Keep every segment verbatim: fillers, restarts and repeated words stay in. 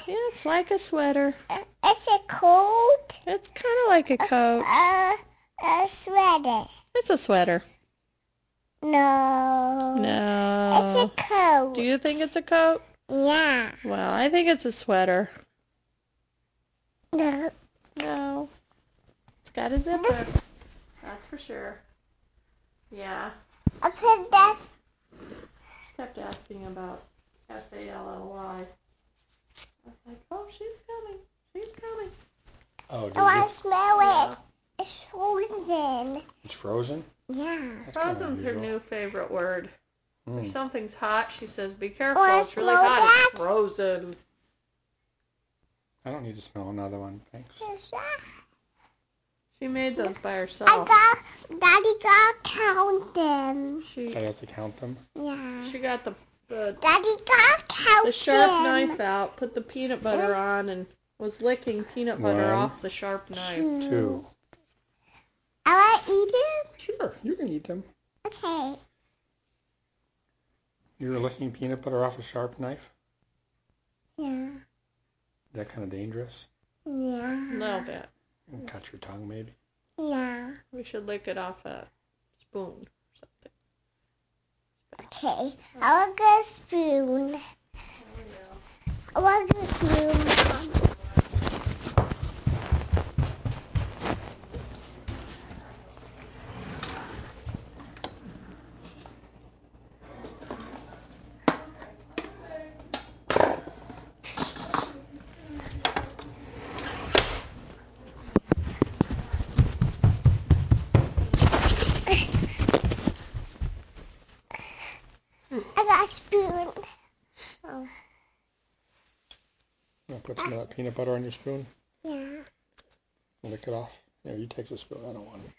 Yeah, it's like a sweater. Uh, it's a coat. It's kind of like a coat. Uh, uh, a sweater. It's a sweater. No. No. It's a coat. Do you think it's a coat? Yeah. Well, I think it's a sweater. No. No. It's got a zipper. That's for sure. Yeah. I put that. Kept asking about S A L L Y. I was like, oh, she's coming. She's coming. Oh, did I want you? to smell Yeah. it. It's frozen. It's frozen? Yeah. That's kinda Frozen's her unusual. new favorite word. Mm. If something's hot, she says, be careful. Wanna It's really smell hot. that? It's frozen. I don't need to smell another one, thanks. She made those by I herself. got. Daddy got count them. She I have to count them. Yeah. she got the the, Daddy got count the sharp them. knife out, put the peanut butter on, and was licking peanut butter One, off the sharp knife. Two. I want to eat them. Sure, you can eat them. Okay. You were licking peanut butter off a sharp knife? Yeah. Is that kind of dangerous? Yeah. A little bit. You can cut your tongue, maybe. Yeah. We should lick it off a spoon or something. Okay. I want a spoon. I want a spoon. I got a spoon. Oh. You want to put some of that peanut butter on your spoon? Yeah. Lick it off. Yeah, you take the spoon. I don't want it.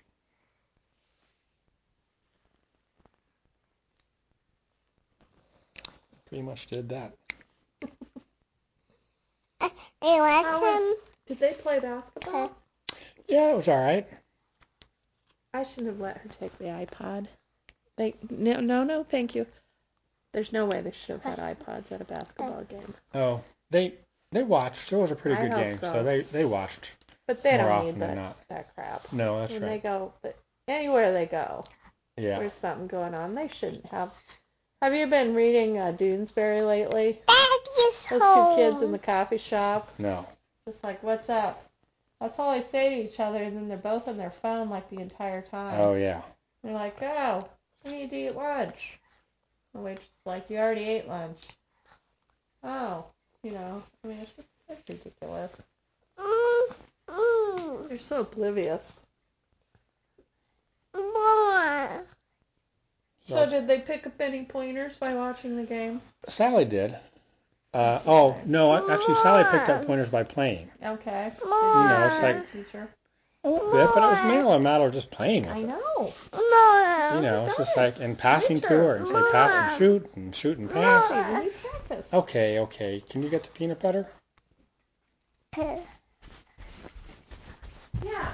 Pretty much did that. You want How some? was- Did they play basketball? Okay. Yeah, it was all right. I shouldn't have let her take the iPod. They no no no thank you. There's no way they should have had iPods at a basketball game. Oh, they they watched. It was a pretty I good hope game, so. so. they they watched. But they More don't often need than that not. that crap. No, that's when right. they go, but anywhere they go, Yeah. there's something going on. They shouldn't have. Have you been reading uh, Doonesbury lately? Daddy's Those home. two kids in the coffee shop. No. Just like, what's up? That's all they say to each other, and then they're both on their phone like the entire time. Oh yeah. They're like, oh, we need to eat lunch. The waitress is like, you already ate lunch. Oh, you know, I mean, it's just it's ridiculous. Mm, mm, They're so oblivious. more. So did they pick up any pointers by watching the game? Sally did. Uh, oh no, actually Sally picked up pointers by playing. Okay. More. You know, it's like Teacher. a little bit, but it was mainly a matter of just playing with I it. know. More. You know, it's just does. like and passing to Nature. her and say pass and shoot and shoot and pass. Hey, we need practice. Okay, okay. Can you get the peanut butter? Okay. Yeah.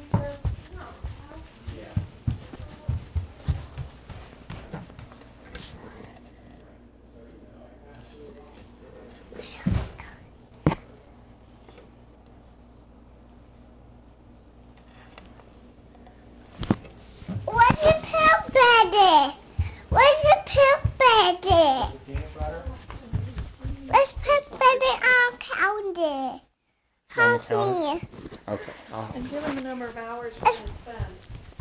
Where's the pill buddy? Where's the pill buddy? Peanut butter? Where's pill buddy on calendar? On the Help counter? me. Okay. I'll... And give them a number of hours we're going to spend.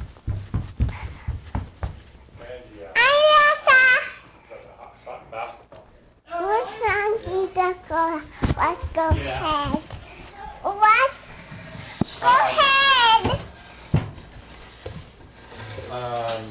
I Basketball. What's on let's go. Let's go ahead. Let's go ahead. Um,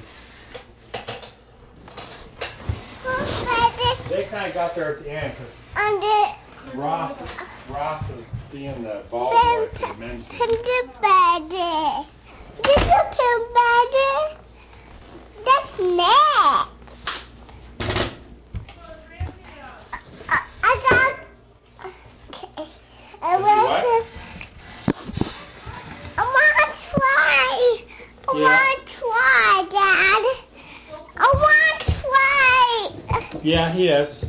Who's read this they kind of got there at the end because under Ross, Ross was being the ball the boy for the men's team. pill buddy? This is a pill buddy. That's next. I, I got. Okay. I want to. I want to try. I Yeah. want to try, Dad. I want to try. Yeah, he is.